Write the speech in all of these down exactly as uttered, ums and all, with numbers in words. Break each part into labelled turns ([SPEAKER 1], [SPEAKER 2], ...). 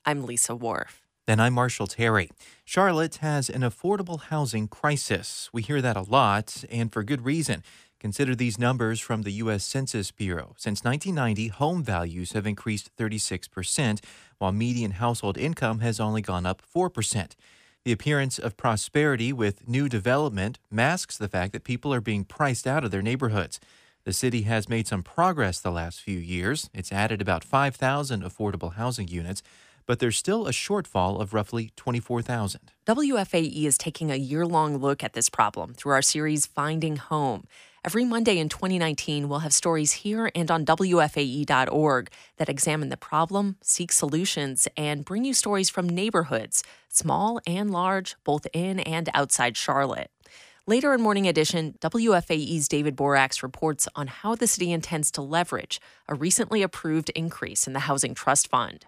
[SPEAKER 1] I'm Lisa Wharf.
[SPEAKER 2] And I'm Marshall Terry. Charlotte has an affordable housing crisis. We hear that a lot, and for good reason. Consider these numbers from the U S Census Bureau. Since nineteen ninety, home values have increased thirty-six percent, while median household income has only gone up four percent. The appearance of prosperity with new development masks the fact that people are being priced out of their neighborhoods. The city has made some progress the last few years. It's added about five thousand affordable housing units, but there's still a shortfall of roughly twenty-four thousand.
[SPEAKER 1] W F A E is taking a year-long look at this problem through our series Finding Home. Every Monday in twenty nineteen, we'll have stories here and on W F A E dot org that examine the problem, seek solutions, and bring you stories from neighborhoods, small and large, both in and outside Charlotte. Later in Morning Edition, W F A E's David Borax reports on how the city intends to leverage a recently approved increase in the Housing Trust Fund.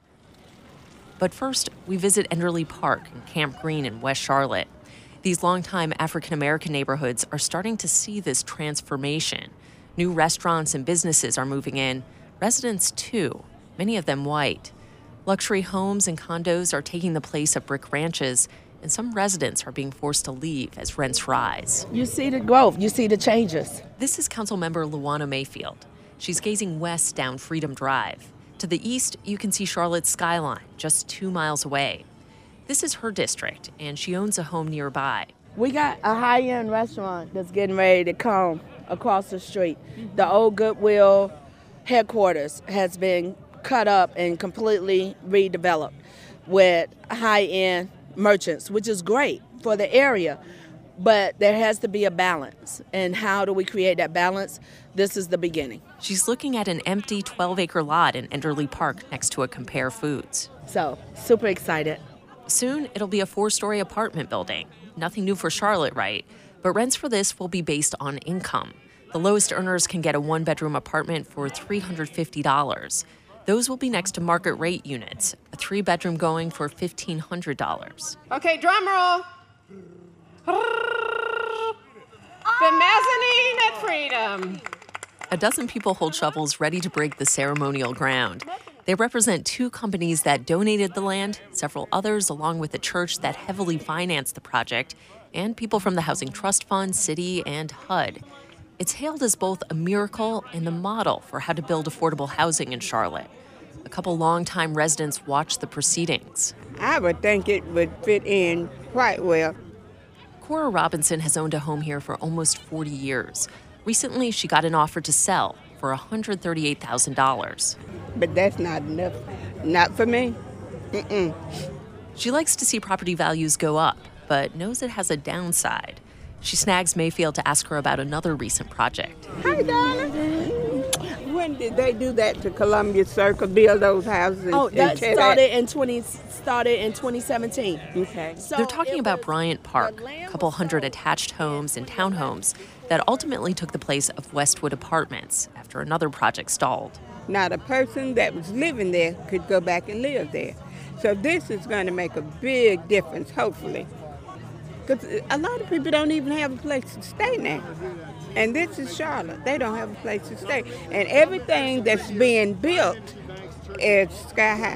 [SPEAKER 1] But first, we visit Enderley Park and Camp Green in West Charlotte. These longtime African-American neighborhoods are starting to see this transformation. New restaurants and businesses are moving in, residents too, many of them white. Luxury homes and condos are taking the place of brick ranches, and some residents are being forced to leave as rents rise.
[SPEAKER 3] You see the growth, you see the changes.
[SPEAKER 1] This is Councilmember Luana Mayfield. She's gazing west down Freedom Drive. To the east, you can see Charlotte's skyline, just two miles away. This is her district, and she owns a home nearby.
[SPEAKER 3] We got a high-end restaurant that's getting ready to come across the street. The old Goodwill headquarters has been cut up and completely redeveloped with high-end merchants, which is great for the area, but there has to be a balance. And how do we create that balance? This is the beginning.
[SPEAKER 1] She's looking at an empty twelve-acre lot in Enderley Park next to a Compare Foods.
[SPEAKER 3] So, super excited.
[SPEAKER 1] Soon, it'll be a four-story apartment building. Nothing new for Charlotte, right? But rents for this will be based on income. The lowest earners can get a one-bedroom apartment for three hundred fifty dollars. Those will be next to market rate units, a three-bedroom going for fifteen hundred dollars.
[SPEAKER 4] Okay, drum roll. The mezzanine at Freedom.
[SPEAKER 1] A dozen people hold shovels ready to break the ceremonial ground. They represent two companies that donated the land, several others along with the church that heavily financed the project, and people from the Housing Trust Fund, City, and H U D. It's hailed as both a miracle and the model for how to build affordable housing in Charlotte. A couple longtime residents watched the proceedings.
[SPEAKER 5] I would think it would fit in quite well.
[SPEAKER 1] Cora Robinson has owned a home here for almost forty years. Recently, she got an offer to sell for one hundred thirty-eight thousand dollars.
[SPEAKER 5] But that's not enough. Not for me. Mm-mm.
[SPEAKER 1] She likes to see property values go up, but knows it has a downside. She snags Mayfield to ask her about another recent project.
[SPEAKER 5] Hi, darling. When did they do that to Columbia Circle, build those houses?
[SPEAKER 3] Oh, that started in twenty started in twenty seventeen.
[SPEAKER 5] Okay.
[SPEAKER 3] So
[SPEAKER 1] They're talking about
[SPEAKER 3] was,
[SPEAKER 1] Bryant Park, a couple hundred attached homes and townhomes that ultimately took the place of Westwood Apartments after another project stalled.
[SPEAKER 5] Not a person that was living there could go back and live there. So this is going to make a big difference, hopefully. Because a lot of people don't even have a place to stay now. And this is Charlotte. They don't have a place to stay. And everything that's being built is sky high.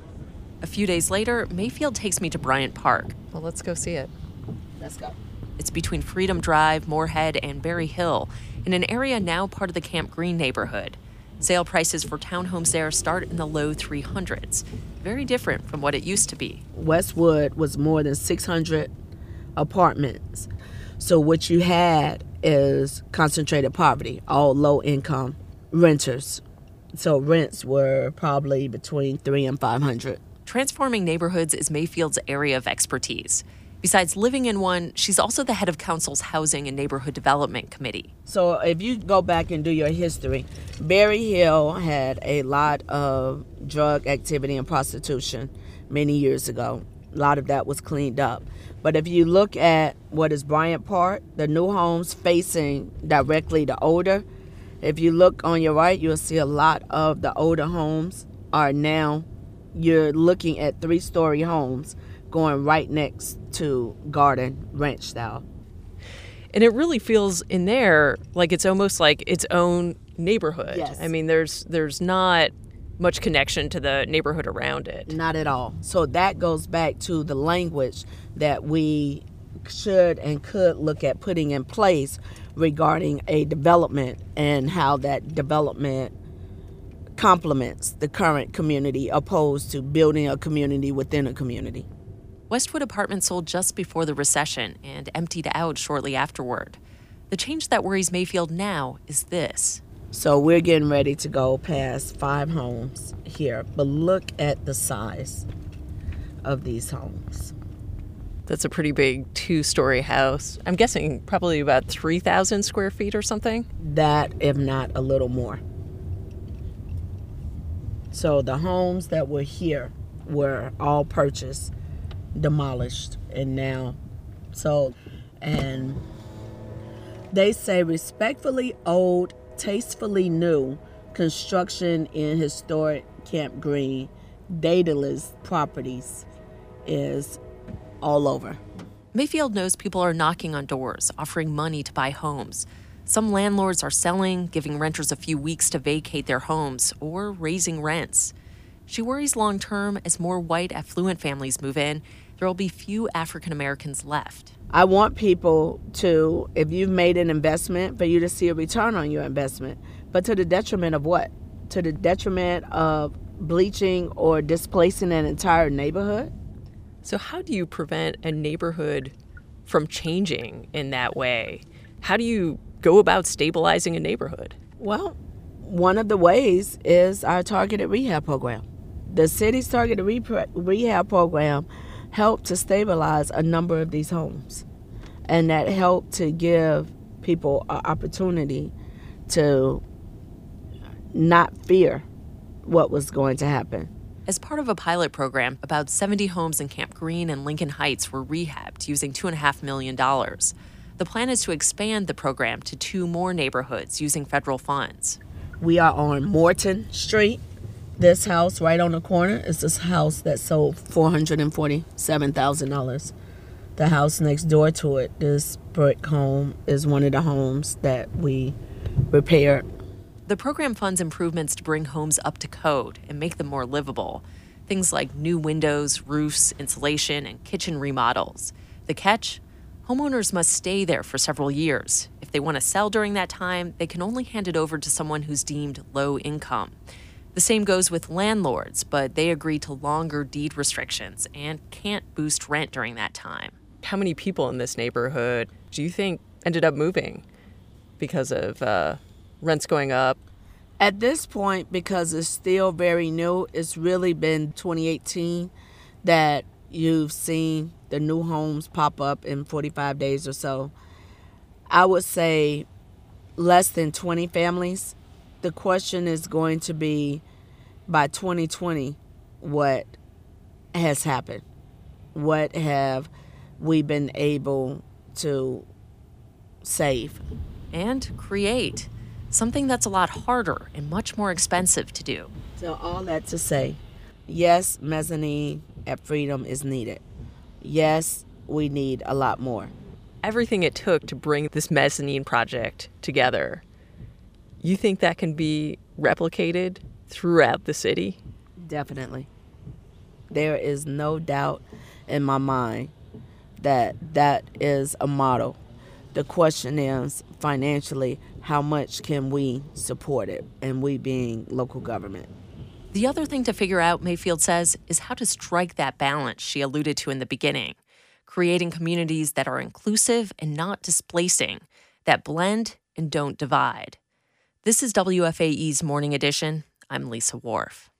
[SPEAKER 1] A few days later, Mayfield takes me to Bryant Park.
[SPEAKER 6] Well, let's go see it.
[SPEAKER 3] Let's go.
[SPEAKER 1] It's between Freedom Drive, Moorhead, and Berry Hill, in an area now part of the Camp Green neighborhood. Sale prices for townhomes there start in the low three hundreds. Very different from what it used to be.
[SPEAKER 3] Westwood was more than six hundred apartments. So what you had is concentrated poverty, all low-income renters. So rents were probably between three and five hundred.
[SPEAKER 1] Transforming neighborhoods is Mayfield's area of expertise. Besides living in one, she's also the head of Council's Housing and Neighborhood Development Committee.
[SPEAKER 3] So if you go back and do your history, Berry Hill had a lot of drug activity and prostitution many years ago. A lot of that was cleaned up. But if you look at what is Bryant Park, the new homes facing directly the older, if you look on your right, you'll see a lot of the older homes are now, you're looking at three-story homes going right next to garden ranch style.
[SPEAKER 6] And it really feels in there like it's almost like its own neighborhood.
[SPEAKER 3] Yes.
[SPEAKER 6] I mean, there's there's not much connection to the neighborhood around it.
[SPEAKER 3] Not at all. So that goes back to the language that we should and could look at putting in place regarding a development and how that development complements the current community opposed to building a community within a community.
[SPEAKER 1] Westwood Apartments sold just before the recession and emptied out shortly afterward. The change that worries Mayfield now is this.
[SPEAKER 3] So we're getting ready to go past five homes here, but look at the size of these homes.
[SPEAKER 6] That's a pretty big two-story house. I'm guessing probably about three thousand square feet or something.
[SPEAKER 3] That, if not a little more. So the homes that were here were all purchased, demolished, and now sold. And they say respectfully old, tastefully new construction in historic Camp Green, Daedalus properties is all over.
[SPEAKER 1] Mayfield knows people are knocking on doors, offering money to buy homes. Some landlords are selling, giving renters a few weeks to vacate their homes, or raising rents. She worries long-term, as more white, affluent families move in, there will be few African Americans left.
[SPEAKER 3] I want people to, if you've made an investment, for you to see a return on your investment. But to the detriment of what? To the detriment of bleaching or displacing an entire neighborhood?
[SPEAKER 6] So how do you prevent a neighborhood from changing in that way? How do you go about stabilizing a neighborhood?
[SPEAKER 3] Well, one of the ways is our targeted rehab program. The city's targeted re- rehab program helped to stabilize a number of these homes. And that helped to give people an opportunity to not fear what was going to happen.
[SPEAKER 1] As part of a pilot program, about seventy homes in Camp Green and Lincoln Heights were rehabbed using two point five million dollars. The plan is to expand the program to two more neighborhoods using federal funds.
[SPEAKER 3] We are on Morton Street. This house right on the corner is this house that sold four hundred forty-seven thousand dollars. The house next door to it, this brick home, is one of the homes that we repaired.
[SPEAKER 1] The program funds improvements to bring homes up to code and make them more livable. Things like new windows, roofs, insulation, and kitchen remodels. The catch? Homeowners must stay there for several years. If they want to sell during that time, they can only hand it over to someone who's deemed low income. The same goes with landlords, but they agree to longer deed restrictions and can't boost rent during that time.
[SPEAKER 6] How many people in this neighborhood do you think ended up moving because of uh, rents going up?
[SPEAKER 3] At this point, because it's still very new, it's really been twenty eighteen that you've seen the new homes pop up in forty-five days or so. I would say less than twenty families. The question is going to be, by twenty twenty, what has happened? What have we been able to save?
[SPEAKER 1] And create. Something that's a lot harder and much more expensive to do.
[SPEAKER 3] So all that to say, yes, mezzanine at Freedom is needed. Yes, we need a lot more.
[SPEAKER 6] Everything it took to bring this mezzanine project together, you think that can be replicated throughout the city?
[SPEAKER 3] Definitely. There is no doubt in my mind that that is a model. The question is, financially, how much can we support it, and we being local government?
[SPEAKER 1] The other thing to figure out, Mayfield says, is how to strike that balance she alluded to in the beginning, creating communities that are inclusive and not displacing, that blend and don't divide. This is W F A E's Morning Edition. I'm Lisa Wharf.